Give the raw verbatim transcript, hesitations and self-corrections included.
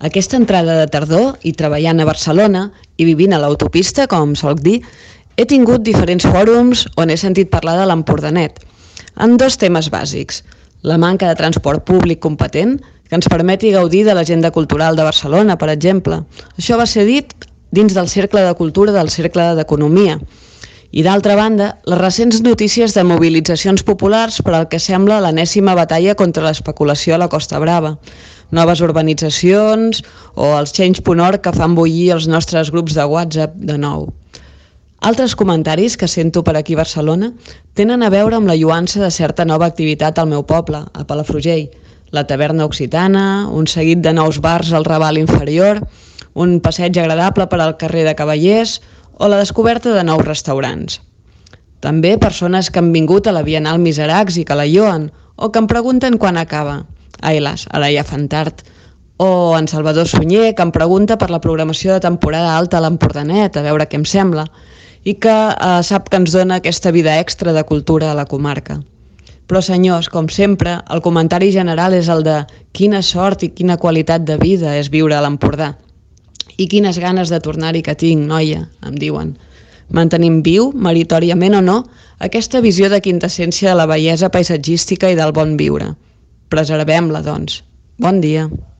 Aquesta entrada de tardor, i treballant a Barcelona i vivint a l'autopista, com solc dir, he tingut diferents fòrums on he sentit parlar de l'Empordanet, en dos temes bàsics: la manca de transport públic competent, que ens permeti gaudir de l'agenda cultural de Barcelona, per exemple. Això va ser dit dins del Cercle de Cultura del Cercle d'Economia. I d'altra banda, les recents notícies de mobilitzacions populars per al que sembla l'enèsima batalla contra l'especulació a la Costa Brava, noves urbanitzacions o els change punt org que fan bullir els nostres grups de WhatsApp de nou. Altres comentaris que sento per aquí a Barcelona tenen a veure amb la lluança de certa nova activitat al meu poble, a Palafrugell, la taverna occitana, un seguit de nous bars al Raval inferior, un passeig agradable per al carrer de Cavallers o la descoberta de nous restaurants. També persones que han vingut a la Bienal Miseracs i que la lloen, o que em pregunten quan acaba. Ai las, ara ja fan tard. O en Salvador Sunyer, que em pregunta per la programació de temporada alta a l'Empordanet, a veure què em sembla, i que eh, sap que ens dona aquesta vida extra de cultura a la comarca. Però, senyors, com sempre, el comentari general és el de quina sort i quina qualitat de vida és viure a l'Empordà. I quines ganes de tornar-hi que tinc, noia, em diuen. Mantenim viu, meritòriament o no, aquesta visió de quintessència de la bellesa paisatgística i del bon viure. Preservem-la, doncs. Bon dia.